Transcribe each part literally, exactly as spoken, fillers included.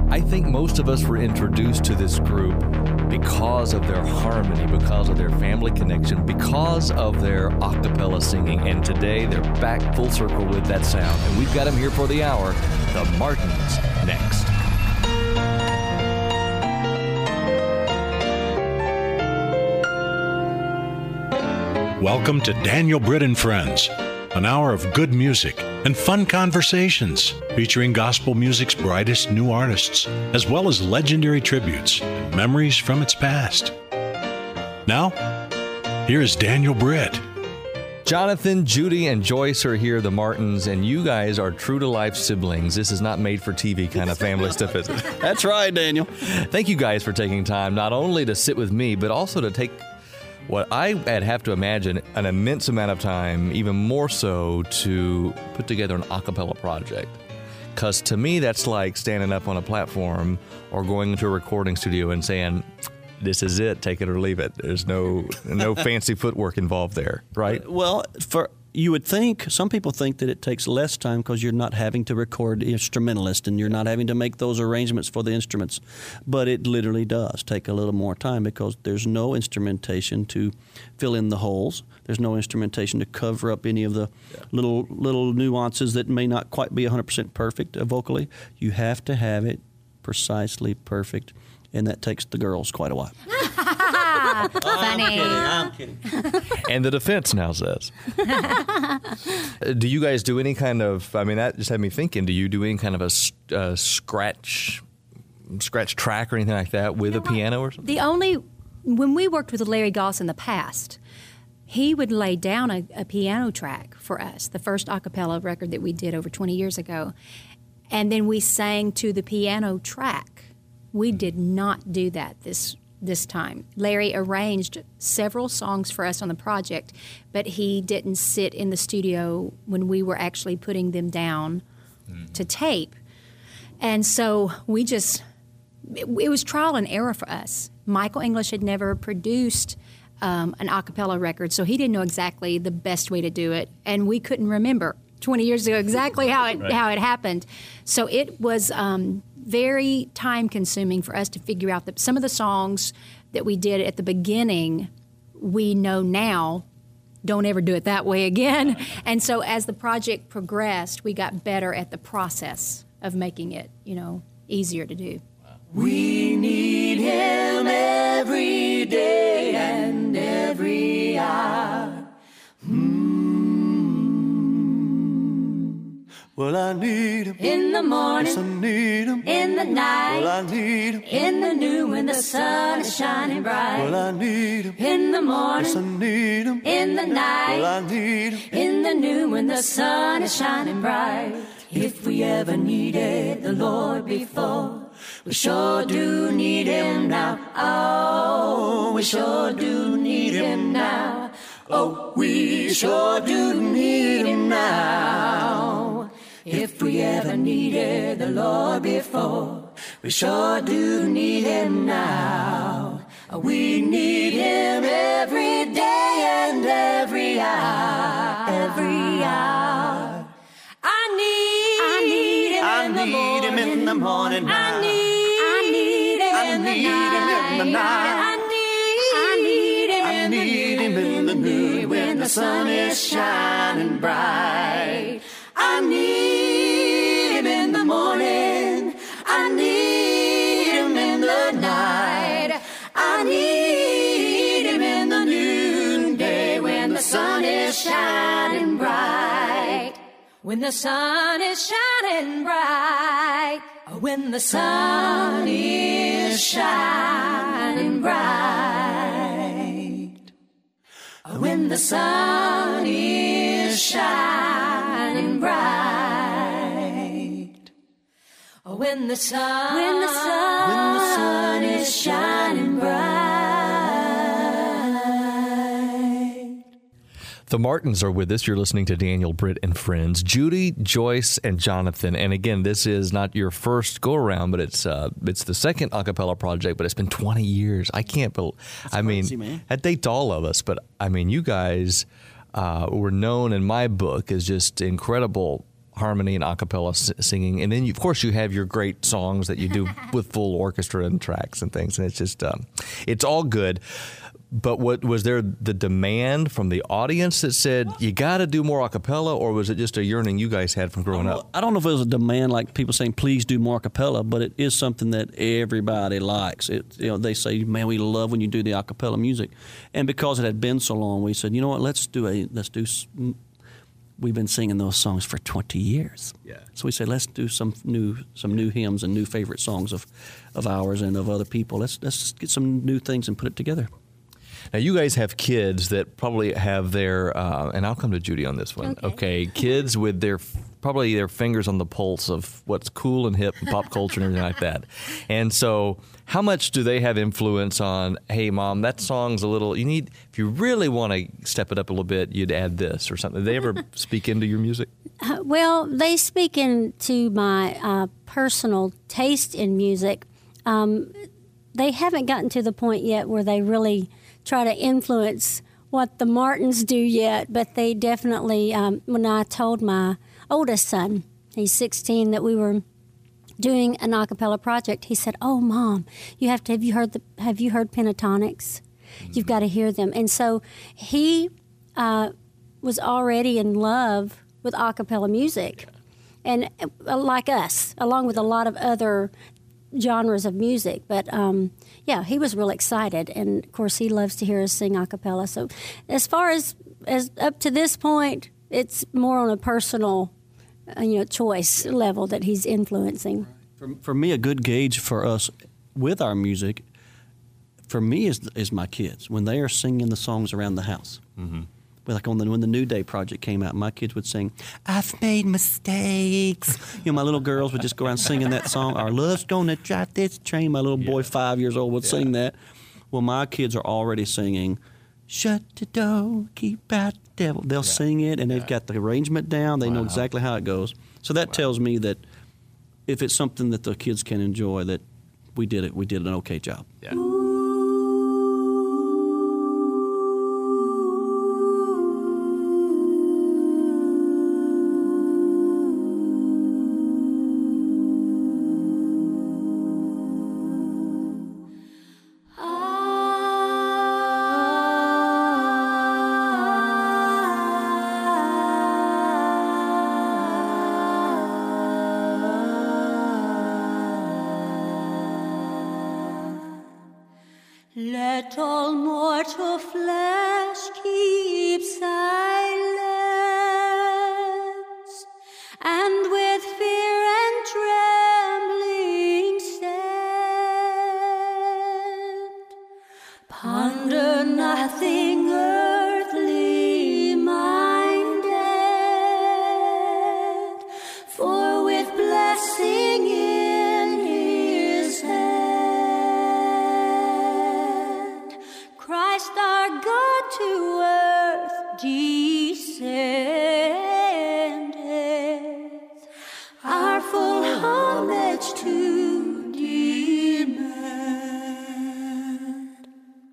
I think most of us were introduced to this group because of their harmony, because of their family connection, because of their a cappella singing. And today they're back full circle with that sound. And we've got them here for the hour. The Martins next. Welcome to Daniel Britt and Friends, an hour of good music and fun conversations featuring gospel music's brightest new artists, as well as legendary tributes and memories from its past. Now, here is Daniel Britt. Jonathan, Judy, and Joyce are here, the Martins, and you guys are true-to-life siblings. This is not made-for-T V kind of family stuff, is it? That's right, Daniel. Thank you guys for taking time, not only to sit with me, but also to take what I would have to imagine an immense amount of time, even more so, to put together an a cappella project. Because to me, that's like standing up on a platform or going into a recording studio and saying, this is it, take it or leave it. There's no no fancy footwork involved there, right? Well, for you would think, some people think that it takes less time because you're not having to record the instrumentalist and you're not having to make those arrangements for the instruments. But it literally does take a little more time because there's no instrumentation to fill in the holes. There's no instrumentation to cover up any of the yeah. little little nuances that may not quite be one hundred percent perfect uh, vocally. You have to have it precisely perfect, and that takes the girls quite a while. Funny. I'm kidding, I'm kidding. And the defense now says. Do you guys do any kind of, I mean, that just had me thinking, do you do any kind of a uh, scratch scratch track or anything like that with you know a piano or something? The only, when we worked with Larry Goss in the past, he would lay down a, a piano track for us, the first a cappella record that we did over twenty years ago. And then we sang to the piano track. We did not do that this this time. Larry arranged several songs for us on the project, but he didn't sit in the studio when we were actually putting them down mm. to tape. And so we just, it, it was trial and error for us. Michael English had never produced um, an a cappella record, so he didn't know exactly the best way to do it, and we couldn't remember twenty years ago exactly how it right. how it happened. So it was um, very time-consuming for us to figure out that some of the songs that we did at the beginning, we know now, don't ever do it that way again. And so as the project progressed, we got better at the process of making it, you know, easier to do. We need him every day and every hour. Hmm. Well, I need him in the morning, yes, I need him in the night. Well, I need him in the noon when the sun is shining bright. Well, I need him in the morning, yes, I need him in the night. Well, I need him in the noon when the sun is shining bright. If we ever needed the Lord before, we sure do need him now. Oh, we sure do need him now. Oh, we sure do need him now. If we ever needed the Lord before, we sure do need him now. We need him every day and every hour, every hour. I need, I need him, I in, need the morning. him in the morning. I need, I need him, I in, need the him in the night. I need, I need him, I in, need the him in the noon when the sun is shining bright. I need him in the morning. I need him in the night. I need him in the noonday when the sun is shining bright. When the sun is shining bright. When the sun is shining bright. When the sun is shining bright. When the sun, when the sun, when the sun is shining bright. The Martins are with us. You're listening to Daniel Britt and Friends. Judy, Joyce, and Jonathan. And again, this is not your first go-around, but it's uh, it's the second a cappella project, but it's been twenty years. I can't believe, I crazy, mean, man. that dates all of us, but I mean, you guys uh, were known in my book as just incredible harmony and a cappella s- singing, and then you, of course you have your great songs that you do with full orchestra and tracks and things, and it's just um, it's all good. But what was there the demand from the audience that said you got to do more a cappella, or was it just a yearning you guys had from growing up? I don't know if it was a demand like people saying, please do more a cappella, but it is something that everybody likes. It, you know, they say, man, we love when you do the a cappella music. And because it had been so long, we said, you know what, let's do a, let's do, we've been singing those songs for twenty years. Yeah. So we said, let's do some new, some new hymns and new favorite songs of, of ours and of other people. Let's, let's get some new things and put it together. Now, you guys have kids that probably have their, uh, and I'll come to Judy on this one. Okay. Okay, kids with their probably their fingers on the pulse of what's cool and hip and pop culture and everything like that. And so, how much do they have influence on? Hey, Mom, that song's a little. You need if you really want to step it up a little bit, you'd add this or something. Do they ever speak into your music? Uh, well, they speak into my uh, personal taste in music. Um, they haven't gotten to the point yet where they really try to influence what the Martins do yet, but they definitely, um, when I told my oldest son, he's sixteen, that we were doing an a cappella project, he said, oh, Mom, you have to, have you heard the, have you heard Pentatonics? You've got to hear them. And so he uh, was already in love with a cappella music, and uh, like us, along with a lot of other genres of music. But um, yeah, he was real excited, and of course he loves to hear us sing a cappella. So as far as as up to this point, it's more on a personal uh, you know choice level that he's influencing. For, for me, a good gauge for us with our music, for me, is is my kids when they are singing the songs around the house. Mm-hmm. Like on the, when the New Day project came out, my kids would sing, I've made mistakes. You know, my little girls would just go around singing that song. Our love's gonna drive this train. My little boy, yeah. five years old, would yeah. sing that. Well, my kids are already singing, shut the door, keep out the devil. They'll yeah. sing it, and they've yeah. got the arrangement down. They wow. know exactly how it goes. So that wow. tells me that if it's something that the kids can enjoy, that we did it. We did an okay job. Yeah. Let all mortal flesh keep silence, and with fear and trembling stand. Ponder nothing earthly minded, for with blessing in his hand, Christ our God to earth descendeth, our full homage to demand.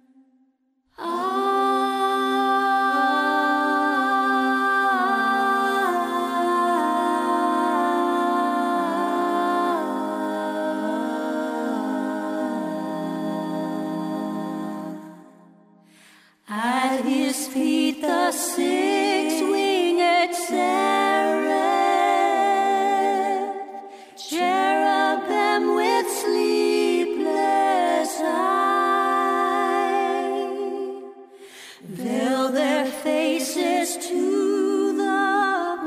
At his feet the six-winged seraph, cherubim with sleepless eye, veil their faces to the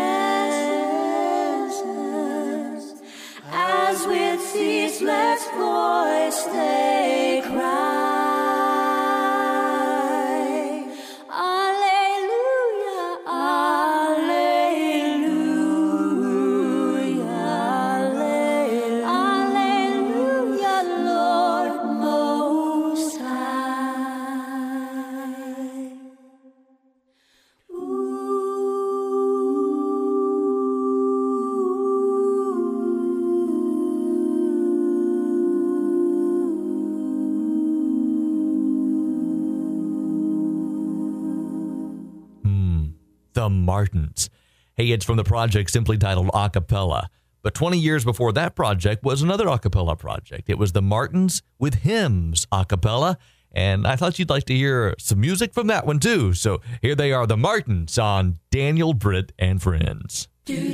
presence, as with ceaseless voice they cry. The Martins. Hey, it's from the project simply titled Acapella. But twenty years before that project was another a cappella project. It was the Martins with Hymns a cappella. And I thought you'd like to hear some music from that one, too. So here they are, the Martins on Daniel, Britt, and Friends.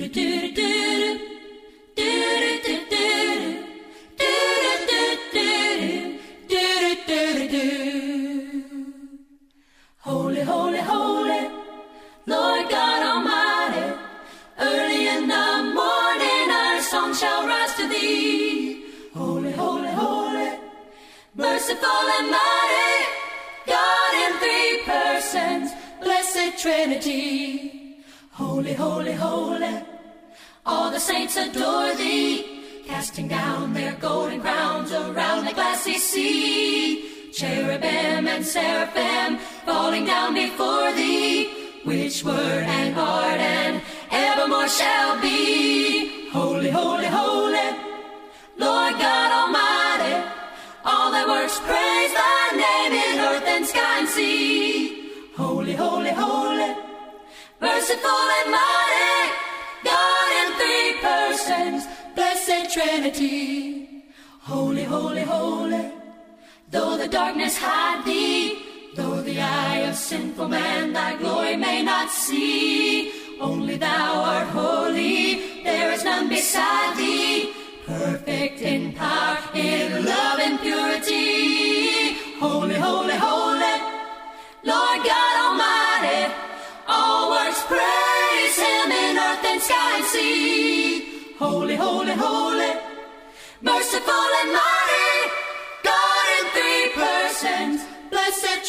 Holy, holy, holy, Lord God Almighty, early in the morning our song shall rise to thee. Holy, holy, holy, merciful and mighty, God in three persons, blessed Trinity. Holy, holy, holy, all the saints adore thee, casting down their golden crowns around the glassy sea. Cherubim and seraphim falling down before thee, which were and are and evermore shall be. Holy, holy, holy, Lord God Almighty, all thy works praise thy name in earth and sky and sea. Holy, holy, holy, merciful and mighty, God in three persons, blessed Trinity. Holy, holy, holy, though the darkness hide thee, though the eye of sinful man thy glory may not see, only thou art holy, there is none beside thee, perfect in power, in love and purity. Holy, holy, holy, Lord God Almighty, all works praise him in earth and sky and sea. Holy, holy, holy, merciful and mighty, God in three persons, blessed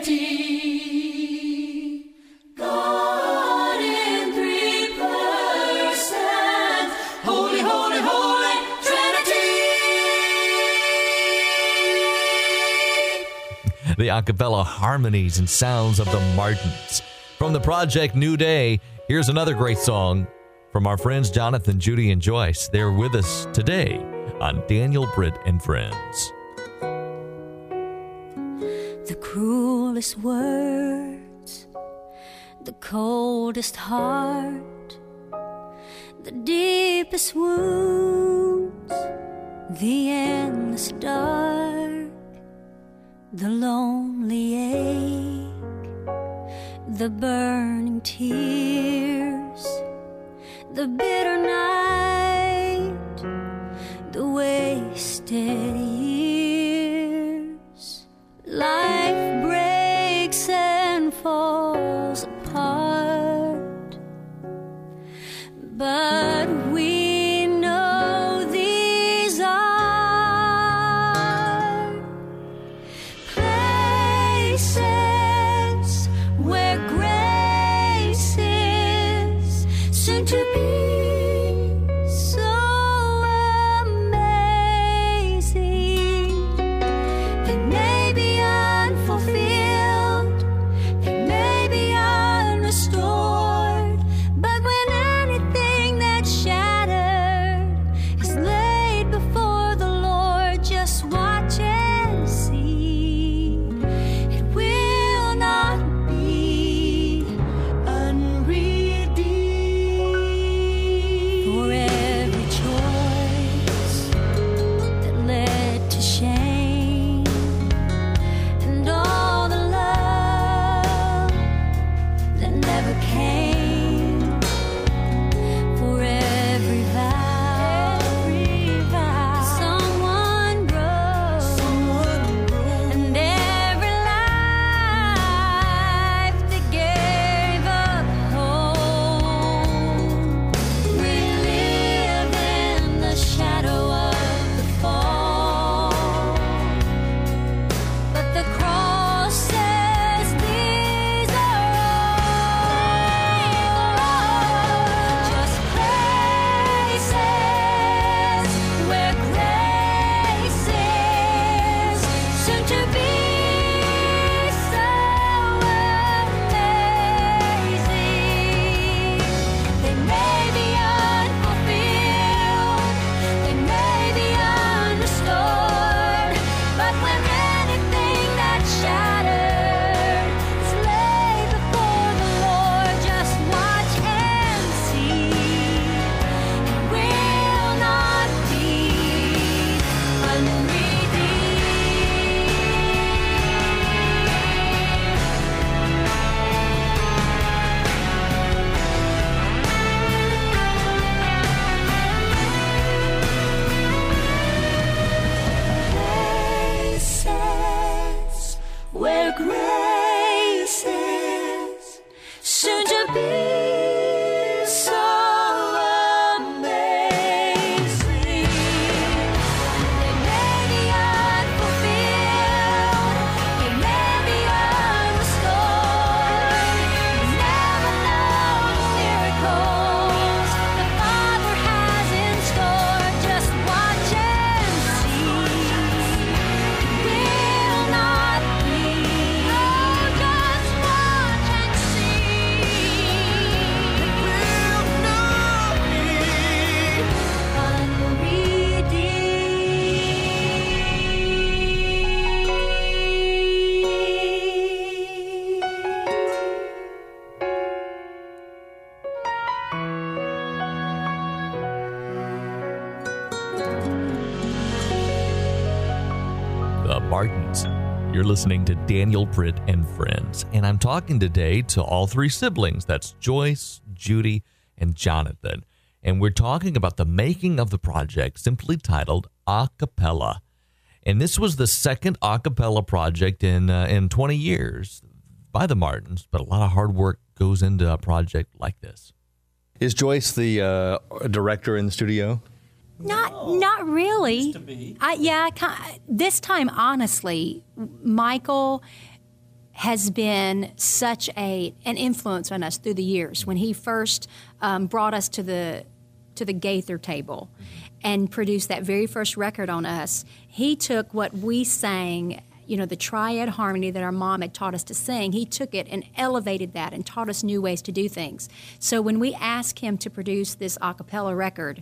Trinity. God in three persons, holy, holy, holy Trinity. The a cappella harmonies and sounds of the Martins. From the project New Day, here's another great song from our friends Jonathan, Judy, and Joyce. They're with us today on Daniel, Britt, and Friends. The cruelest words, the coldest heart, the deepest wounds, the endless dark, the lonely ache, the burning tears, the bitter night, the wasted years. Life breaks and falls apart, but we know these are places where grace is soon to be so amazing. The Martins. You're listening to Daniel Britt and Friends, and I'm talking today to all three siblings. That's Joyce, Judy, and Jonathan. And we're talking about the making of the project, simply titled A Cappella. And this was the second a cappella project in uh, in twenty years by the Martins, but a lot of hard work goes into a project like this. Is Joyce the uh, director in the studio? Not, not really. Used to be. I, yeah, I ki- this time, honestly, Michael has been such a an influence on us through the years. When he first um, brought us to the to the Gaither table and produced that very first record on us, he took what we sang, you know, the triad harmony that our mom had taught us to sing, he took it and elevated that and taught us new ways to do things. So when we asked him to produce this a cappella record,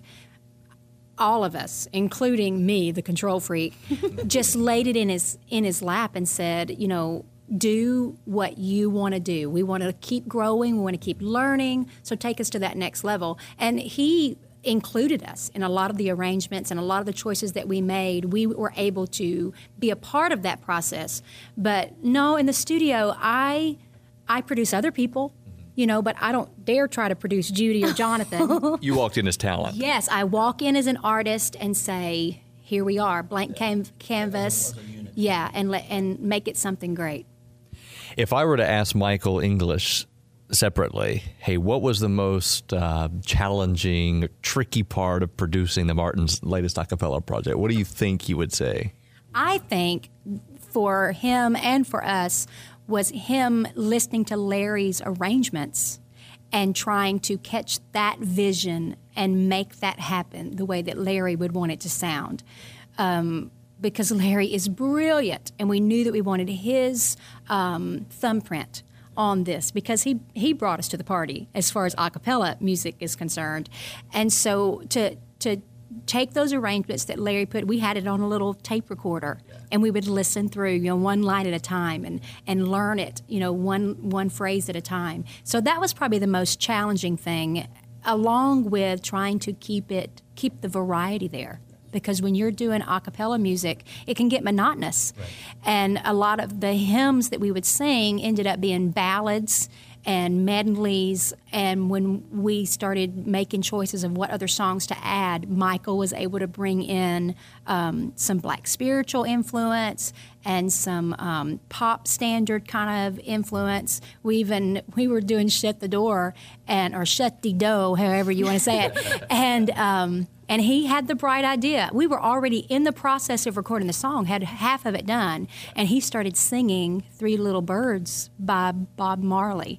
all of us, including me, the control freak, just laid it in his in his lap and said, you know, do what you want to do. We want to keep growing. We want to keep learning. So take us to that next level. And he included us in a lot of the arrangements and a lot of the choices that we made. We were able to be a part of that process. But no, in the studio, I I produce other people, you know, but I don't dare try to produce Judy or Jonathan. You walked in as talent. Yes, I walk in as an artist and say, here we are, blank cam- canvas. Yeah, and let, and make it something great. If I were to ask Michael English separately, hey, what was the most uh, challenging, tricky part of producing the Martins' latest a cappella project? What do you think he would say? I think for him and for us was him listening to Larry's arrangements and trying to catch that vision and make that happen the way that Larry would want it to sound. Um, because Larry is brilliant, and we knew that we wanted his um, thumbprint on this because he, he brought us to the party as far as a cappella music is concerned. And so to to take those arrangements that Larry put, we had it on a little tape recorder, and we would listen through, you know, one line at a time and, and learn it, you know, one one phrase at a time. So that was probably the most challenging thing, along with trying to keep it keep the variety there. Because when you're doing a cappella music, it can get monotonous. Right. And a lot of the hymns that we would sing ended up being ballads and medleys. And when we started making choices of what other songs to add, Michael was able to bring in um, some black spiritual influence and some um, pop standard kind of influence. We even, we were doing Shut the Door, and or Shut the Dough, however you want to say it. and um, and he had the bright idea. We were already in the process of recording the song, had half of it done, and he started singing Three Little Birds by Bob Marley.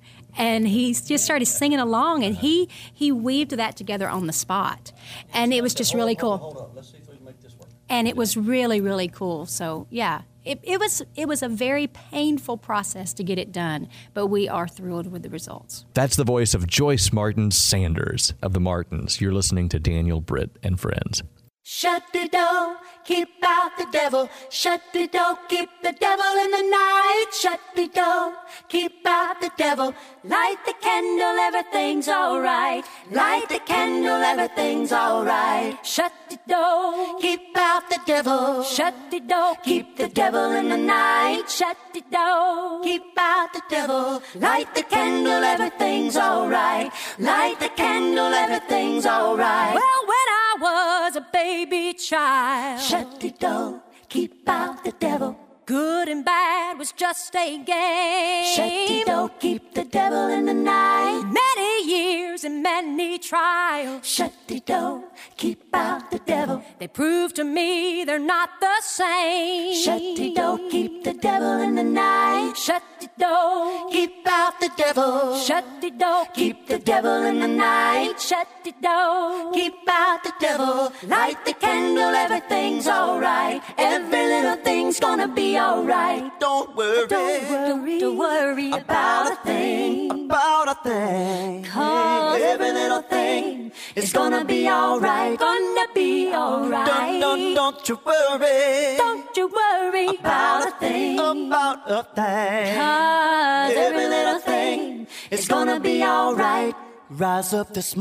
And he just started singing along, and he he weaved that together on the spot. And it was just really cool. Hold on, let's see if we can make this work. And it was really, really cool. So, yeah, it, it was it was a very painful process to get it done, but we are thrilled with the results. That's the voice of Joyce Martin Sanders of the Martins. You're listening to Daniel Britt and Friends. Shut the door, keep out the devil. Shut the door, keep the devil in the night. Shut the door, keep out the devil. Light the candle, everything's alright. Light the candle, everything's alright. Shut the door, keep out the devil. Shut the door, keep the devil in the night. Shut the door, keep out the devil. Light the candle, everything's alright. Light the candle, everything's alright. Well, when I was a baby child, shut the door, keep out the devil. Good and bad was just a game. Shut the door, keep the devil in the night. Many years and many trials. Shut the door, keep out the devil. They prove to me they're not the same. Shut the door, keep the devil in the night. Shut the door, keep out the devil. Shut the door, keep the devil in the night. Shut the door, keep out the devil. Light the candle, everything's alright. Every little thing's gonna be alright. Don't worry, Don't worry, don't worry about a thing. about a thing. Cause every little thing is gonna be alright. Gonna be alright. Don't, don't, don't you worry Don't you worry about a thing. about a thing. Cause every little thing is gonna be alright. Rise up this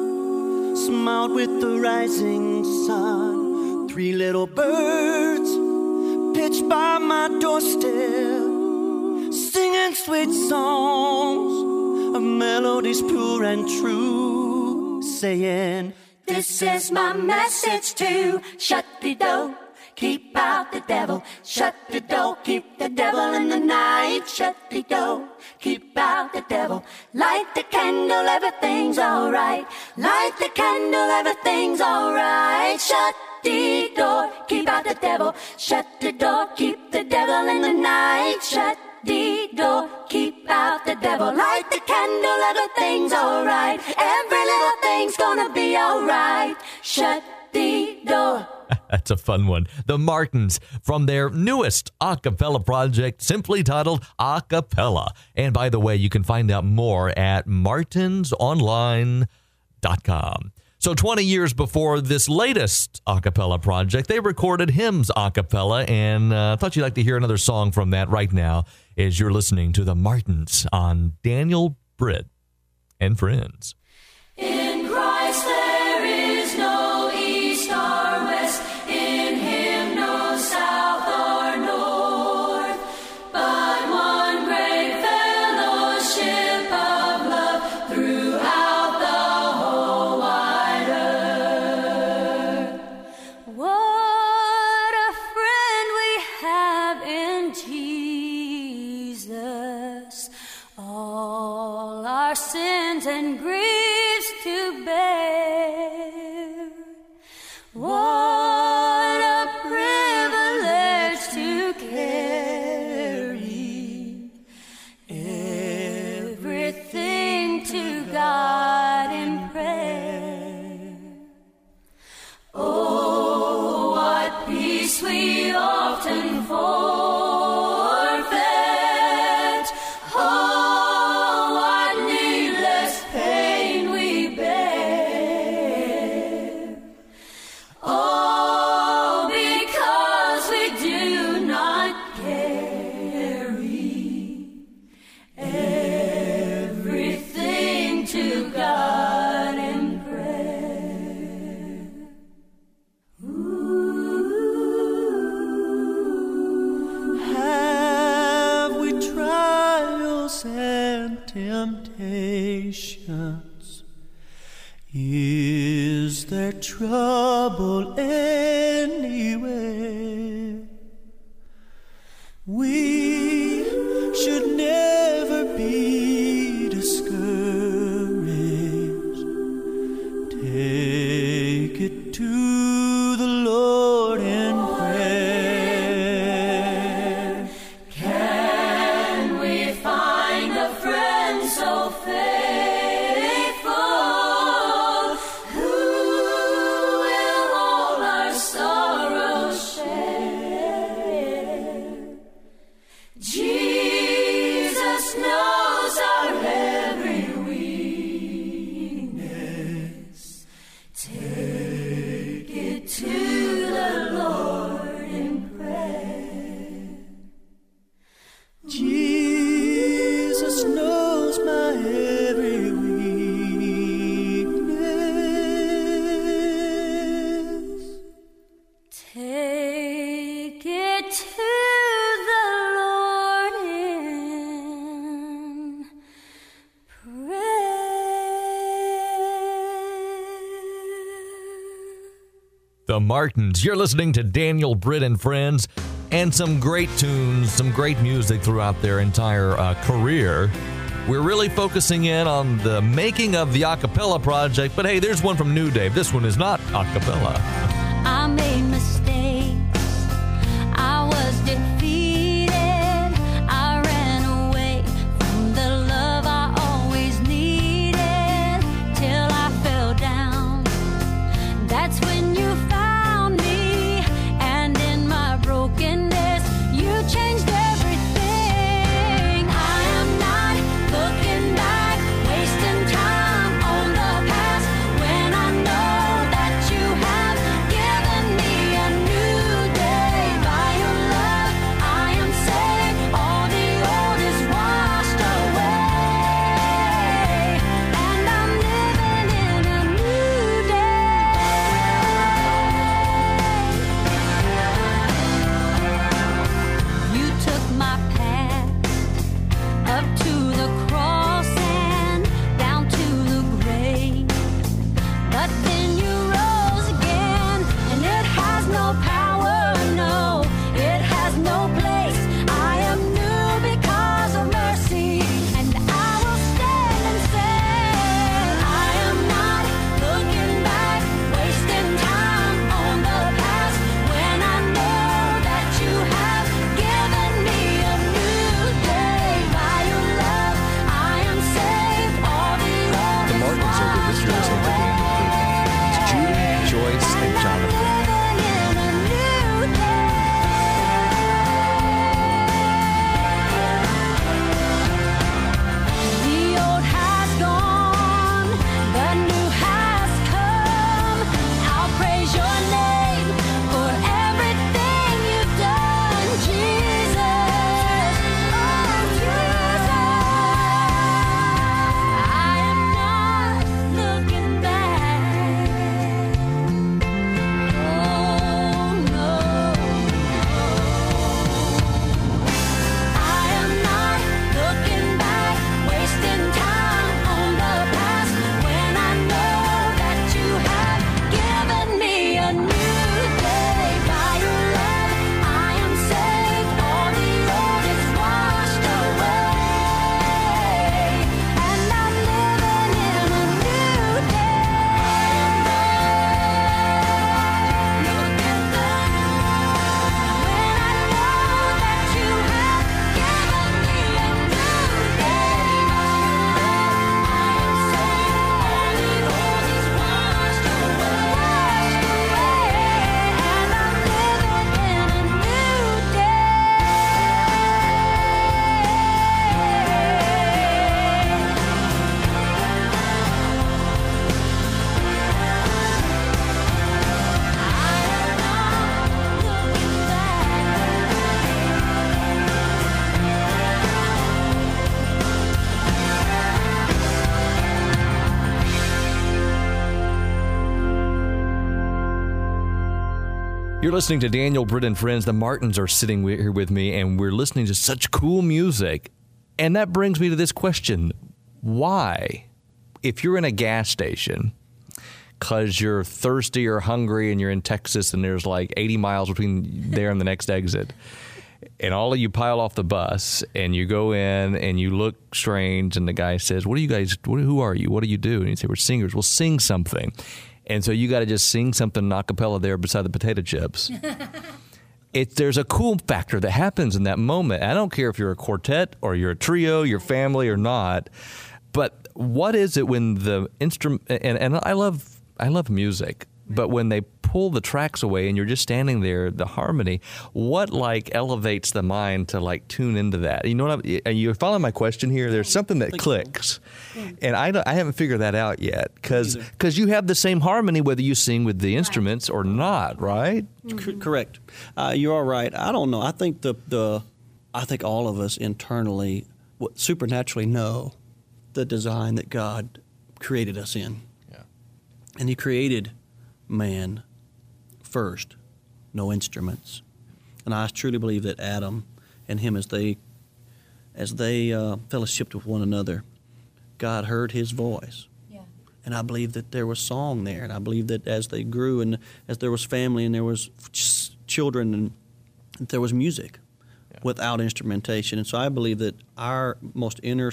morning, smiled with the rising sun. Three little birds by my doorstep, singing sweet songs of melodies pure and true, saying, this is my message to shut the door, keep out the devil. Shut the door, keep the devil in the night. Shut the door, keep out the devil. Light the candle, everything's alright. Light the candle, everything's alright. Shut the door, keep out the devil. Shut the door, keep the devil in the night. Shut the door, keep out the devil. Light the candle, everything's alright. Every little thing's gonna be alright. Shut the door. That's a fun one. The Martins from their newest a cappella project, simply titled A Cappella. And by the way, you can find out more at martins online dot com. So twenty years before this latest a cappella project, they recorded hymns a cappella, and I uh, thought you'd like to hear another song from that right now as you're listening to the Martins on Daniel Britt and Friends. In Christ there is no east or west, in him no south or north, but one great fellowship of love throughout the whole wide earth. What a friend we have in Jesus, all our sins and griefs to bear. What a privilege to carry everything to God in prayer. Oh, what peace we often forfeit. Oh, what needless pain we bear. Oh, because we do not carry everything to God in prayer. Ooh. have we trials and temptations? Is there trouble anywhere? We should never be discouraged. Take it to the Lord in prayer. Can we find a friend so faithful, who will all our sorrows share? Jesus knows our every weakness. Take it to the Lord in prayer. Jesus knows my every weakness. Take it to the Lord in prayer. The Martins. You're listening to Daniel Britt and Friends, and some great tunes, some great music throughout their entire uh, career. We're really focusing in on the making of the a cappella project, but hey, there's one from New Dave. This one is not a cappella. I made mistakes. I was defeated. I ran away from the love I always needed till I fell down. That's when you found me, and in my brokenness, you changed everything. I am not looking back, wasting time on the past, when I know that you have You're listening to Daniel Britt and Friends. The Martins are sitting wi- here with me, and we're listening to such cool music. And that brings me to this question. Why, if you're in a gas station, because you're thirsty or hungry and you're in Texas and there's like eighty miles between there and the next exit, and all of you pile off the bus and you go in and you look strange and the guy says, what do you guys, what, who are you? What do you do? And you say, we're singers. Well, sing something. And so you got to just sing something a cappella there beside the potato chips. It, there's a cool factor that happens in that moment. I don't care if you're a quartet or you're a trio, your family or not. But what is it when the instrument, and, and I love I love music, but when they pull the tracks away and you're just standing there, the harmony, what like elevates the mind to like tune into that? You know what I'm, you follow my question here? There's something that clicks, and I, don't, I haven't figured that out yet because because you have the same harmony whether you sing with the instruments or not, right? C- correct. Uh, you're all right. I don't know. I think the the I think all of us internally supernaturally know the design that God created us in. Yeah. And He created man first, no instruments. And I truly believe that Adam and him, as they as they uh, fellowshiped with one another, God heard his voice. Yeah. And I believe that there was song there. And I believe that as they grew and as there was family and there was ch- children and there was music yeah. without instrumentation. And so I believe that our most inner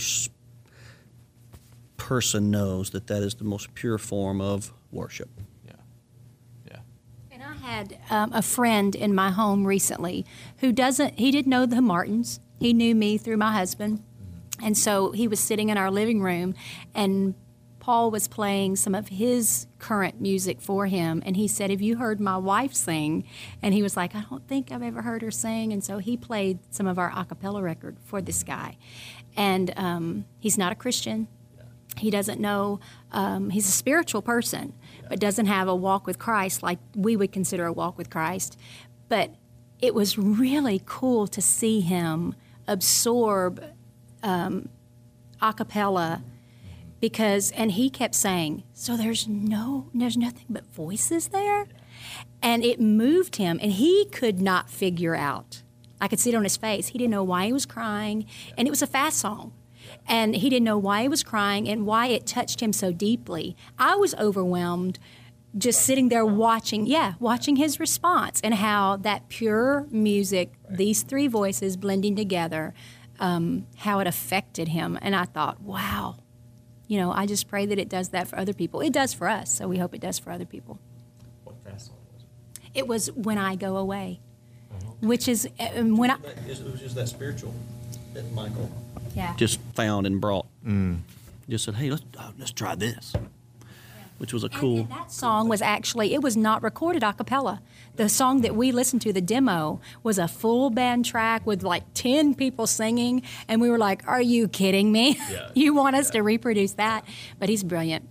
person knows that that is the most pure form of worship. Yeah, yeah. And I had um, a friend in my home recently who doesn't, he didn't know the Martins. He knew me through my husband. Mm-hmm. And so he was sitting in our living room, and Paul was playing some of his current music for him. And he said, have you heard my wife sing? And he was like, I don't think I've ever heard her sing. And so he played some of our a cappella record for this guy. And um, he's not a Christian. He doesn't know, um, he's a spiritual person, but doesn't have a walk with Christ like we would consider a walk with Christ. But it was really cool to see him absorb um, a cappella because, and he kept saying, so there's no, there's nothing but voices there? And it moved him, and he could not figure out. I could see it on his face. He didn't know why he was crying, and it was a fast song. And he didn't know why he was crying and why it touched him so deeply. I was overwhelmed just sitting there watching, yeah, watching his response and how that pure music, right. these three voices blending together, um, how it affected him. And I thought, wow, you know, I just pray that it does that for other people. It does for us, so we hope it does for other people. What fast song was it? It was When I Go Away, uh-huh. which is um, when I... It was just that spiritual that Michael... Yeah. just found and brought. Mm. Just said, hey, let's uh, let's try this, yeah. which was a cool. And, and that song was actually, it was not recorded a cappella. The song that we listened to, the demo, was a full band track with like ten people singing, and we were like, are you kidding me? Yeah. You want us yeah. to reproduce that? But he's brilliant.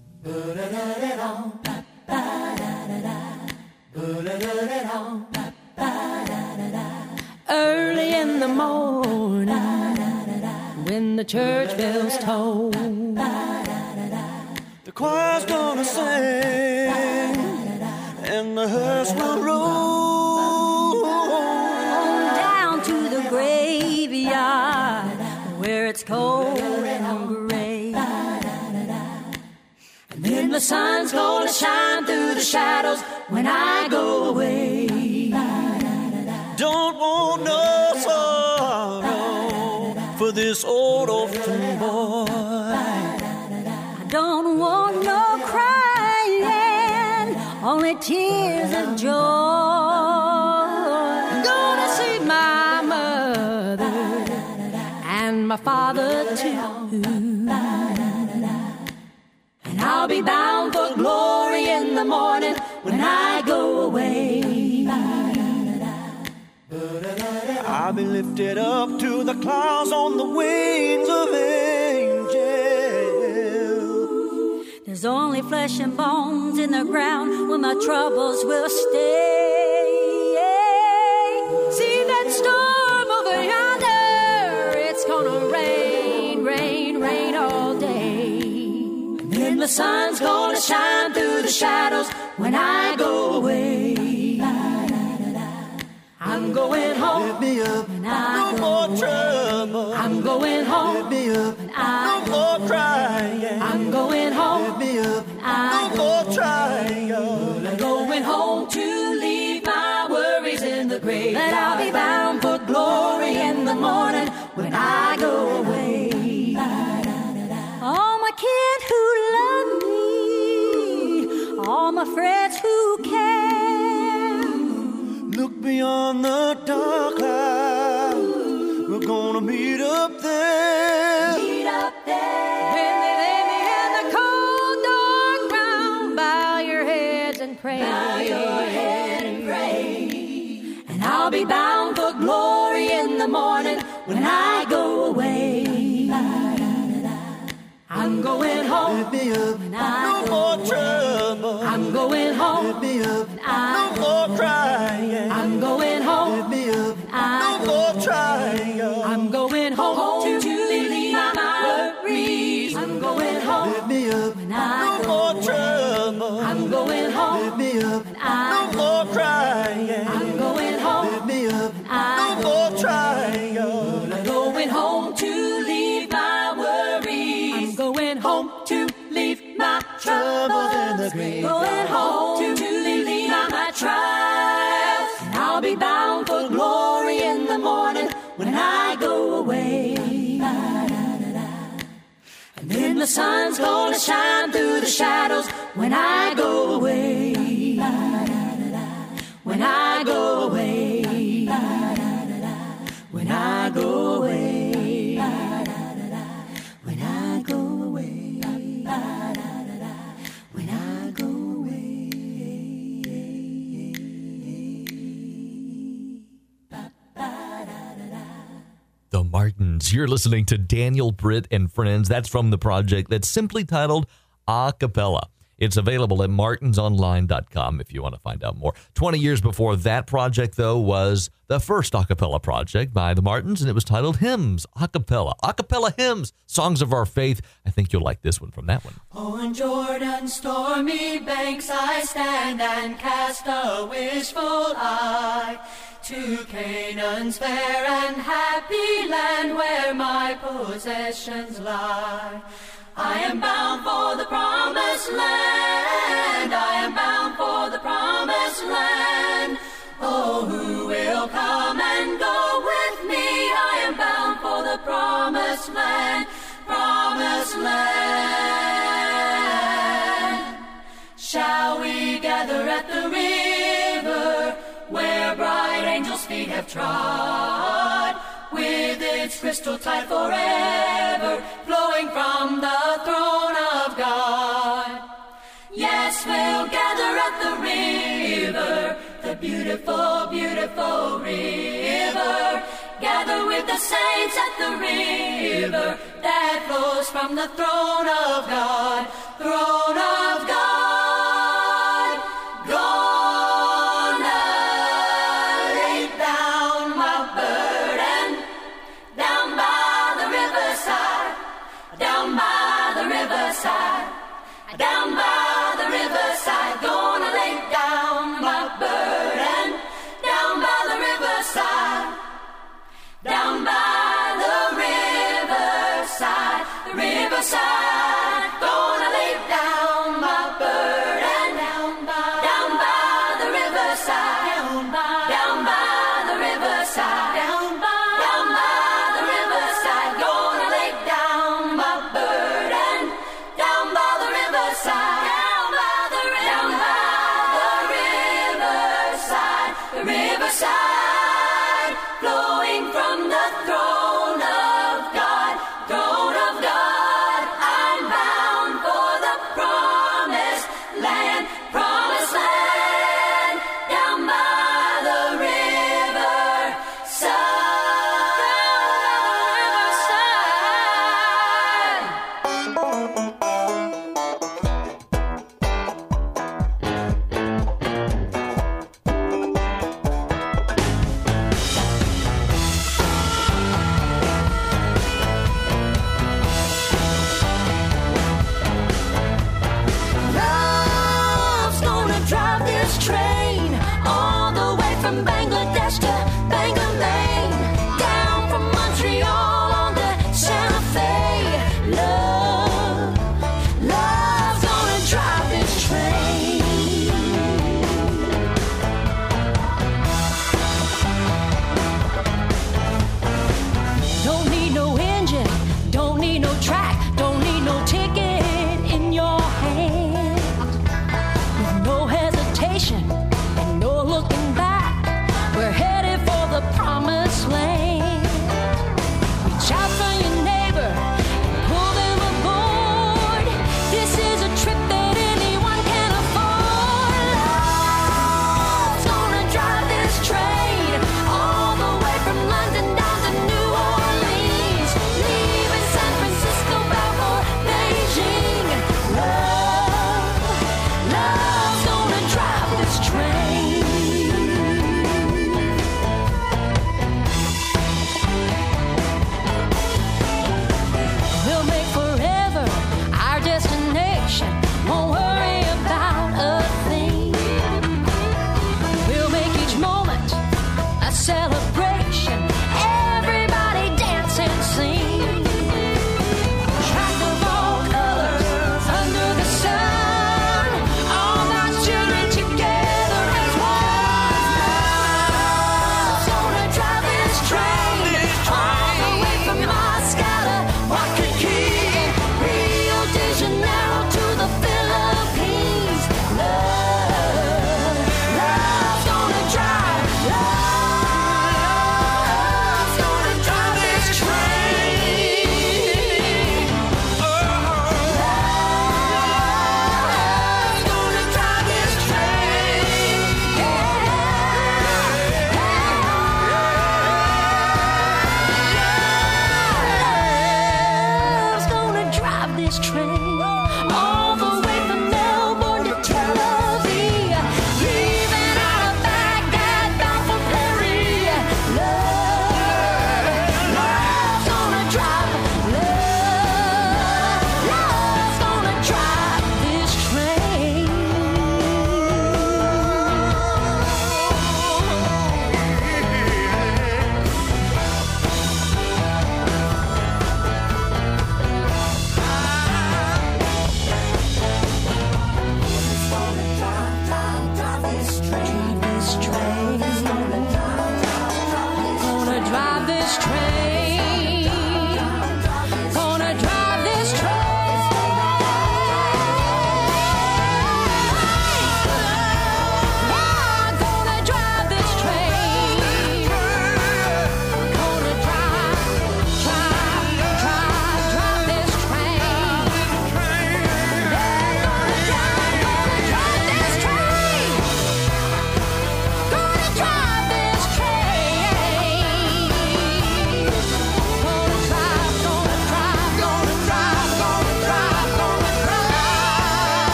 Early in the morning, when the church bells toll, the choir's gonna sing and the hearse will roll on down to the graveyard where it's cold and gray. And then the sun's gonna shine through the shadows when I go away. Don't want no sorrow for this old orphan boy. I don't want no crying, only tears of joy. I'm gonna see my mother and my father too, and I'll be bound for glory in the morning when I go away. I'll be lifted up to the clouds on the wings of angels. There's only flesh and bones in the ground where my troubles will stay. See that storm over yonder? It's gonna rain, rain, rain all day. And then the sun's gonna shine through the shadows when I go away. I'm going home. Lift me up. When I No go more away. trouble. I'm going home. Lift me up. When I No go more away. crying. I'm going home. Lift me up. I No go more trying. I'm going home to leave my worries in the grave. But I'll be bound for glory in the morning when I go away. All my kids who love me, all my friends who care. Look beyond the dark cloud. We're gonna meet up there. Meet up there. When they lay me in the cold, dark ground, bow your heads and pray. Bow your head and pray. And I'll be bound for glory in the morning when I go away. I'm going home. Lift me up. When I No go more away. trouble. I'm going home. Lift me up. I No more crying. I'm going home. Lift me up. I No more trying. I'm going home, home to leave my worries. I'm going home. Lift me up. When I No go more away. trouble. I'm going Lift home. me up. I No more crying. I'm going home. Lift me up. I No more trying. I'm going home to leave my worries. I'm going home to leave my troubles in the grave. Going home to leave my trials. And I'll be bound for glory in the morning when I go away. And then the sun's gonna shine through the shadows when I go away. When I go away. When I go away. When I go away. When I go away. The Martins. You're listening to Daniel, Britt, and Friends. That's from the project that's simply titled A Cappella. It's available at martins online dot com if you want to find out more. twenty years before that project, though, was the first a cappella project by the Martins, and it was titled Hymns A Cappella. A Cappella Hymns, Songs of Our Faith. I think you'll like this one from that one. On Jordan's stormy banks I stand and cast a wishful eye to Canaan's fair and happy land where my possessions lie. I am bound for the promised land. I am bound for the promised land. Oh, who will come and go with me? I am bound for the promised land. Promised land. Shall we gather at the river where bright angels' feet have trod, with its crystal tide forever flowing from the throne of God? Yes, we'll gather at the river, the beautiful, beautiful river. Gather with the saints at the river that flows from the throne of God, throne of God. Gonna lay down my burden down by the riverside, down by the riverside, down by the riverside. Gonna lay down my burden down by the riverside, down by the riverside, the riverside. Gonna lay down my burden.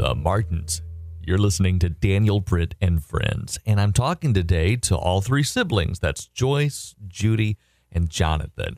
The Martins. You're listening to Daniel, Britt, and Friends, and I'm talking today to all three siblings. That's Joyce, Judy, and Jonathan.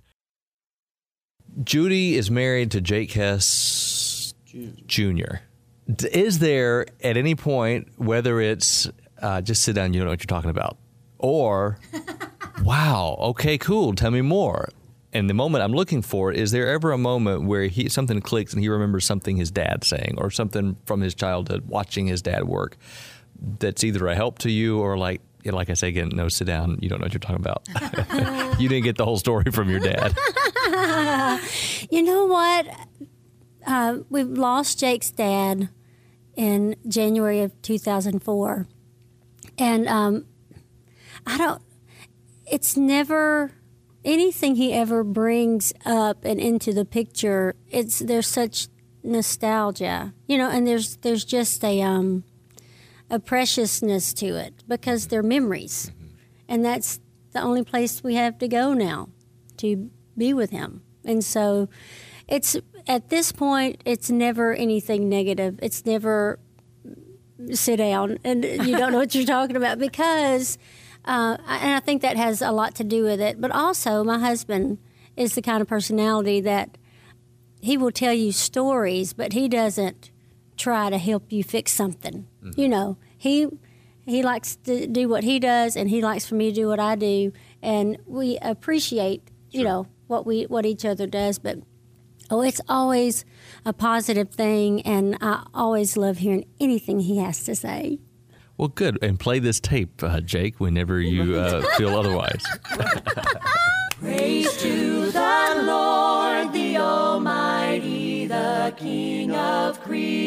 Judy is married to Jake Hess Junior Is there at any point, whether it's uh, just sit down, you don't know what you're talking about, or wow, okay, cool, tell me more. And the moment I'm looking for, is there ever a moment where he something clicks and he remembers something his dad's saying or something from his childhood watching his dad work that's either a help to you or like, you know, like I say again, no, sit down, you don't know what you're talking about. You didn't get the whole story from your dad. You know what? Uh, we lost Jake's dad in January of two thousand four. And um, I don't, it's never... anything he ever brings up and into the picture, it's there's such nostalgia, you know, and there's there's just a um a preciousness to it because they're memories, mm-hmm. and that's the only place we have to go now to be with him. And so, it's at this point, it's never anything negative. It's never sit down and you don't know what you're talking about because. Uh, and I think that has a lot to do with it. But also, my husband is the kind of personality that he will tell you stories, but he doesn't try to help you fix something. Mm-hmm. You know, he he likes to do what he does, and he likes for me to do what I do, and we appreciate, you sure. know, what we what each other does. But oh, it's always a positive thing, and I always love hearing anything he has to say. Well, good. And play this tape, uh, Jake, whenever you uh, feel otherwise. Praise to the Lord, the Almighty, the King of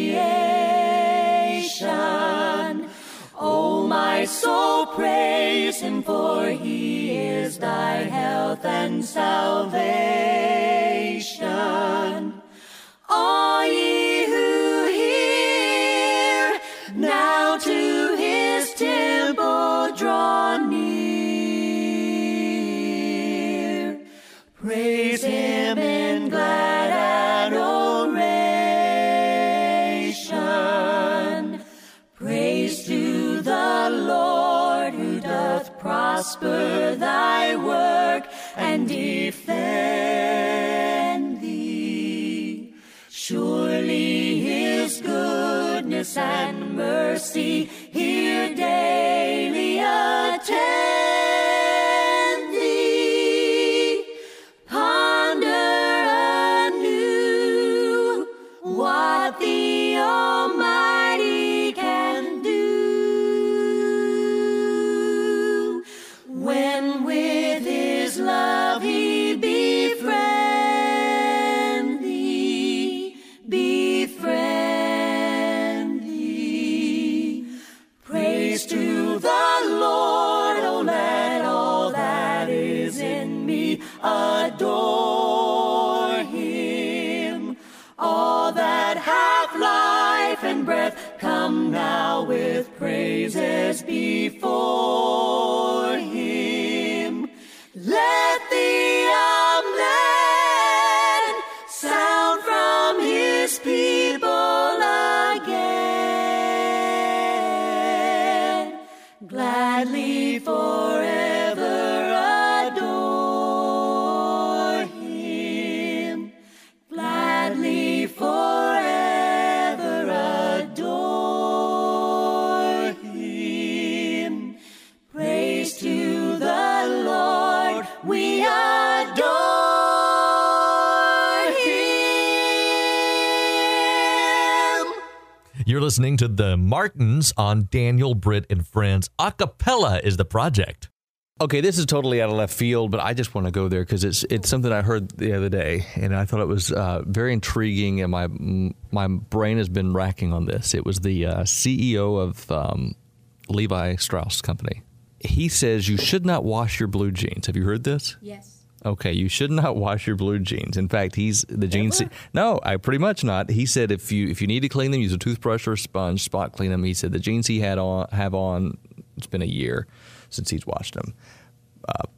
creation. Oh, my soul, praise him, for he is thy health and salvation. All ye who hear, now to temple draw near. Praise him in glad adoration. Praise to the Lord who doth prosper thy work and defend thee. Surely his goodness and mercy here daily attend thee. Ponder anew what the Almighty can do when with his love he befriend thee, befriend thee. Praise to the Lord, oh let all that is in me adore him. All that have life and breath, come now with praises before him. Let the amen sound from his people again. Gladly forever adore him. Gladly forever adore him. Praise to the Lord, we adore him. You're listening to the Martins on Daniel, Britt, and Friends. Acapella is the project. Okay, this is totally out of left field, but I just want to go there because it's it's something I heard the other day, and I thought it was uh, very intriguing, and my my brain has been racking on this. It was the uh, C E O of um, Levi Strauss Company. He says you should not wash your blue jeans. Have you heard this? Yes. Okay, you should not wash your blue jeans. In fact, he's the jeans. No, I pretty much not. He said if you if you need to clean them, use a toothbrush or a sponge, spot clean them. He said the jeans he had on have on. It's been a year since he's washed them. Uh,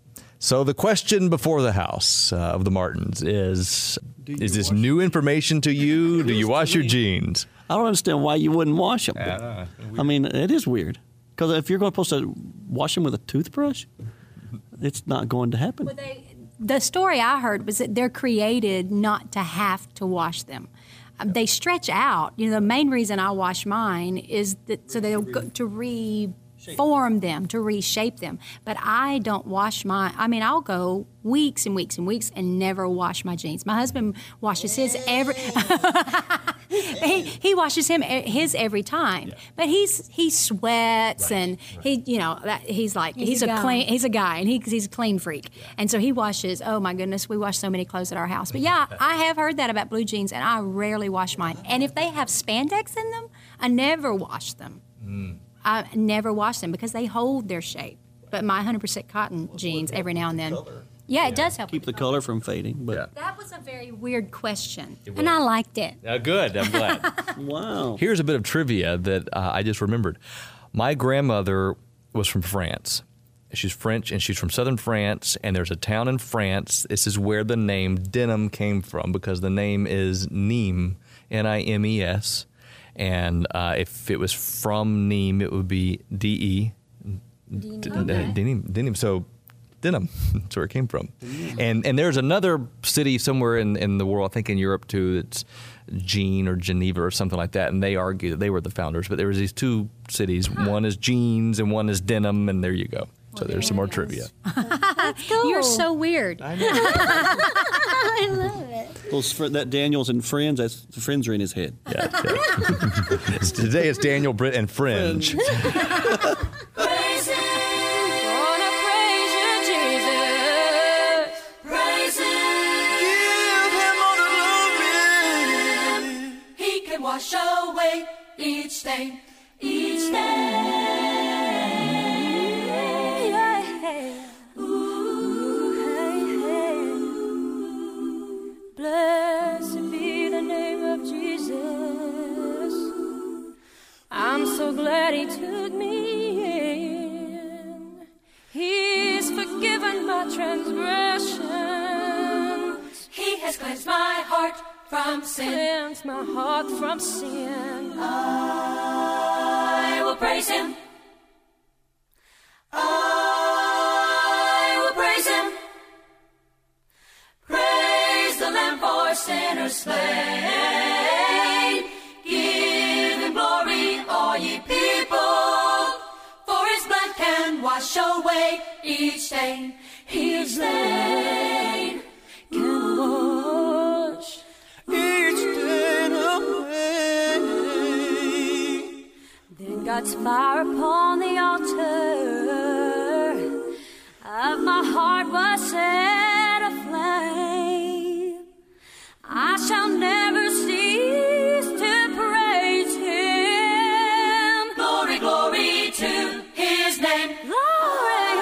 So the question before the house uh, of the Martins is, is this new information to you? Do you wash your jeans? I don't understand why you wouldn't wash them. Yeah, I mean, it is weird. Because if you're going supposed to wash them with a toothbrush, it's not going to happen. Well, they, the story I heard was that they're created not to have to wash them. Um, they stretch out. You know, the main reason I wash mine is that so they'll go to reform them, to reshape them. But I don't wash my. I mean, I'll go weeks and weeks and weeks and never wash my jeans. My husband washes his every. he he washes him his every time, yeah. But he's he sweats right, and right. he you know that he's like he's, he's a, a clean he's a guy and he he's a clean freak, yeah. And so he washes. Oh my goodness, we wash so many clothes at our house. But yeah, I have heard that about blue jeans, and I rarely wash mine. And if they have spandex in them, I never wash them. Mm. I never wash them because they hold their shape. But my one hundred percent cotton well, jeans, every now and then. Yeah, it does help. Keep the color from fading. But yeah. That was a very weird question, and I liked it. Uh, good, I'm glad. Wow. Here's a bit of trivia that uh, I just remembered. My grandmother was from France. She's French, and she's from southern France, and there's a town in France. This is where the name denim came from, because the name is Nîmes, N I M E S. And uh, if it was from Nîmes, it would be D E. Denim. Denim. So denim. That's where it came from. Mm. And and there's another city somewhere in, in the world, I think in Europe too, that's Jean or Geneva or something like that, and they argue that they were the founders. But there was these two cities. Huh. One is jeans and one is denim, and there you go. So well, there's some more trivia. Cool. You're so weird. I know. I love it. Those, that Daniel's and Friends, that's the Friends are in his head. Yeah. yeah. it's, today it's Daniel, Britt, and Fringe. Praise Him. Wanna praise you, Jesus. Praise Him. Give Him all the glory. He can wash away each stain, each stain. Blessed be the name of Jesus. I'm so glad He took me in. He's forgiven my transgressions. He has cleansed my heart from sin. Cleansed my heart from sin. I will praise Him. I will praise Him. Praise the Lamb for sinners slain. Give Him glory, all ye people, for His blood can wash away each stain. His stain can wash each stain away. Then God's fire upon the altar of my heart was set aflame. I shall never cease to praise Him. Glory, glory to His name. Glory.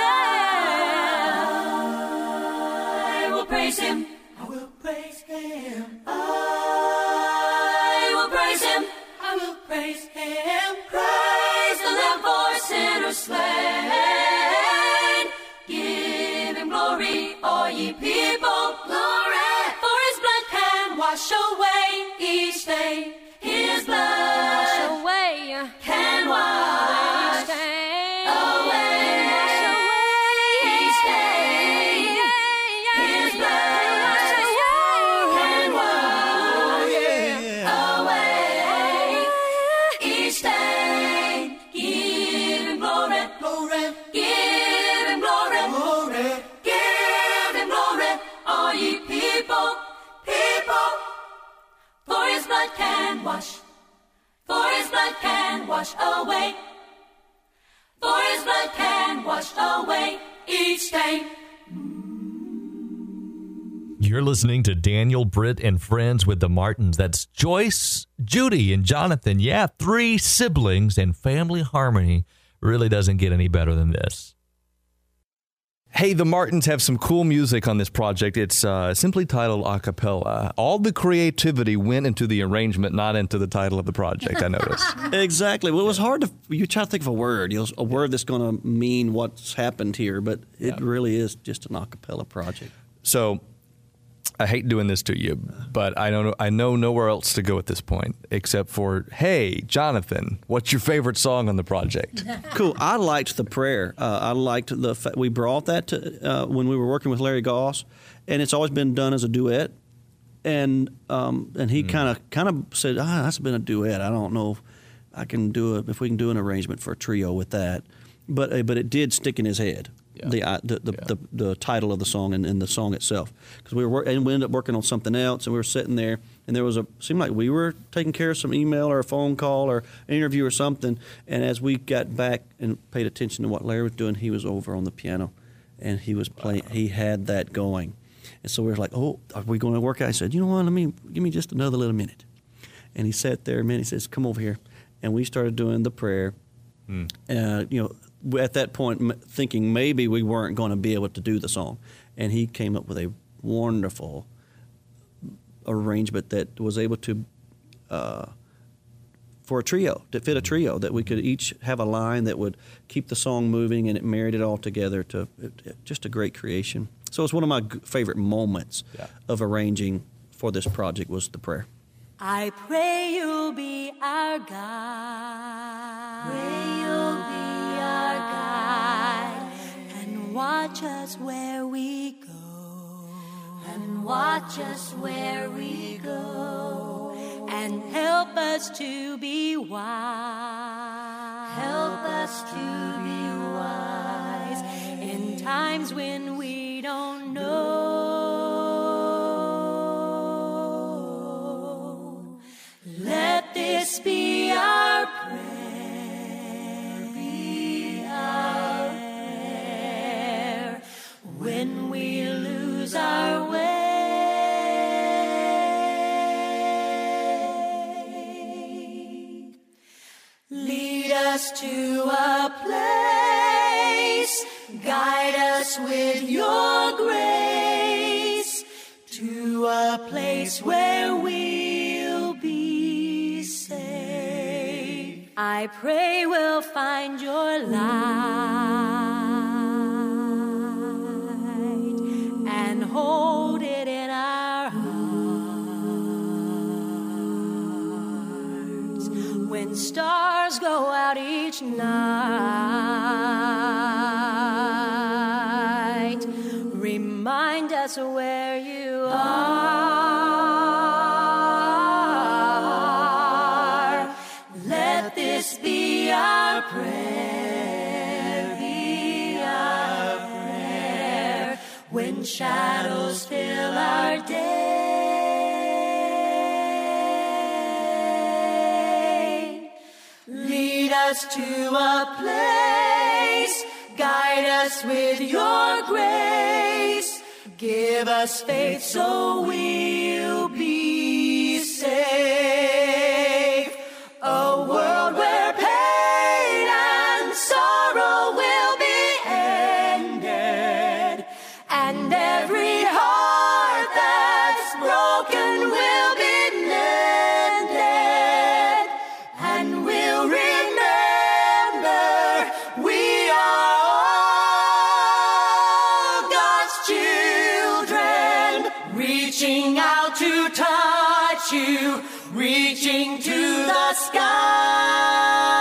I will praise Him. I will praise Him. I will praise Him. I will praise Him. Praise the Lamb for sinners slain. Give Him glory, all ye people. Glory. Wash away each stain. His blood wash away can wash stain. Away. Wash away each stain. His blood wash can wash away each stain. Give Him glory, glory. Give Him glory, glory. Give Him glory, all ye people. For His blood can wash, for His blood can wash away, for His blood can wash away each stain. You're listening to Daniel, Britt, and Friends with the Martins. That's Joyce, Judy, and Jonathan. Yeah, three siblings, and family harmony really doesn't get any better than this. Hey, the Martins have some cool music on this project. It's uh, simply titled A Cappella. All the creativity went into the arrangement, not into the title of the project, I noticed. Exactly. Well, it was hard to, you try to think of a word, you know, a word that's going to mean what's happened here, but it yeah. really is just an a cappella project. So, I hate doing this to you, but I don't know, I know nowhere else to go at this point except for, hey, Jonathan, what's your favorite song on the project? Cool. I liked the prayer. Uh, I liked the fa- we brought that to, uh, when we were working with Larry Goss, and it's always been done as a duet. And um, and he kind of kind of said, ah, that's been a duet. I don't know if I can do it if we can do an arrangement for a trio with that. But uh, but it did stick in his head. Yeah. The, uh, the, the, yeah. the the title of the song and, and the song itself, because we were and we ended up working on something else, and we were sitting there, and there was a seemed like we were taking care of some email or a phone call or an interview or something, and as we got back and paid attention to what Larry was doing, he was over on the piano, and he was playing. Wow. He had that going, and so we were like, oh, are we going to work out? I said, you know what? Let me give me just another little minute, and he sat there a minute. He says, come over here, and we started doing the prayer. Hmm. Uh, you know. At that point, thinking maybe we weren't going to be able to do the song. And he came up with a wonderful arrangement that was able to, uh, for a trio, to fit a trio, that we could each have a line that would keep the song moving, and it married it all together to it, just a great creation. So it's one of my g- favorite moments yeah. of arranging for this project was the prayer. I pray you'll be our God. Pray you'll be our guide, and watch us where we go, and watch us where we go, and help us to be wise, help us to be wise in times when we don't know. Let this be our prayer. When we lose our way, lead us to a place, guide us with your grace, to a place where we'll be safe. I pray we'll find your light. Hold it in our hearts when stars go out each night. Remind us where you are. Let this be our prayer, be our prayer when shadows fill our day. Lead us to a place, guide us with your grace, give us faith so we'll be safe. A world where pain and sorrow will be ended, and every heart that's broken will be mended, and we'll remember we are all God's children, reaching out to touch you, reaching to the sky.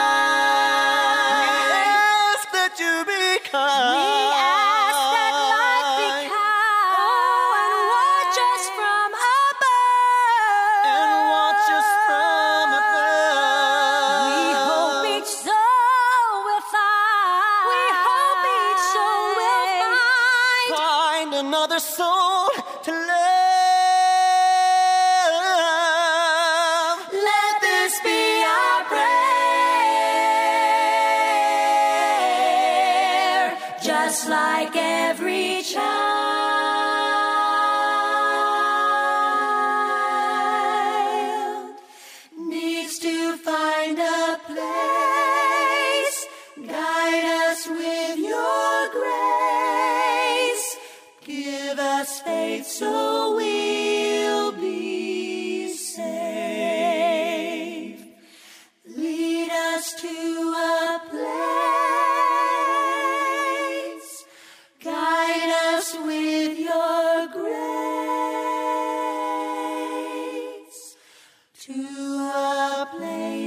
Another soul to love. Let this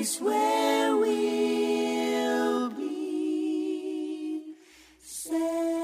place where we'll be safe.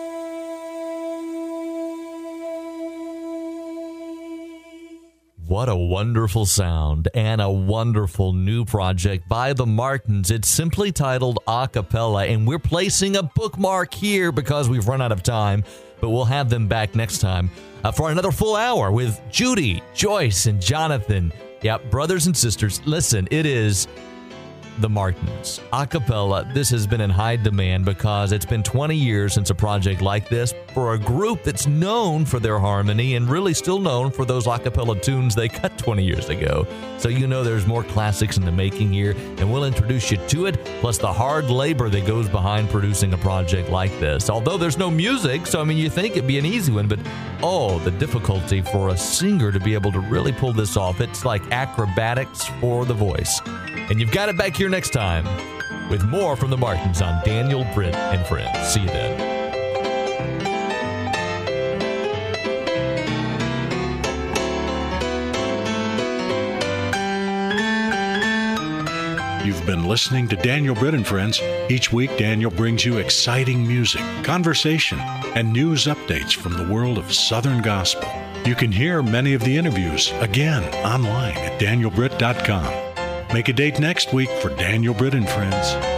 What a wonderful sound and a wonderful new project by the Martins. It's simply titled Acapella, and we're placing a bookmark here because we've run out of time, but we'll have them back next time uh, for another full hour with Judy, Joyce, and Jonathan. Yeah, brothers and sisters, listen, it is the Martins. Acapella, this has been in high demand because it's been twenty years since a project like this for a group that's known for their harmony and really still known for those acapella tunes they cut twenty years ago. So you know there's more classics in the making here, and we'll introduce you to it, plus the hard labor that goes behind producing a project like this. Although there's no music, so I mean, you think it'd be an easy one, but oh, the difficulty for a singer to be able to really pull this off. It's like acrobatics for the voice. And you've got it back here next time with more from the Martins on Daniel, Britt, and Friends. See you then. You've been listening to Daniel Britt and Friends. Each week, Daniel brings you exciting music, conversation, and news updates from the world of Southern gospel. You can hear many of the interviews again online at daniel britt dot com. Make a date next week for Daniel Britt and Friends.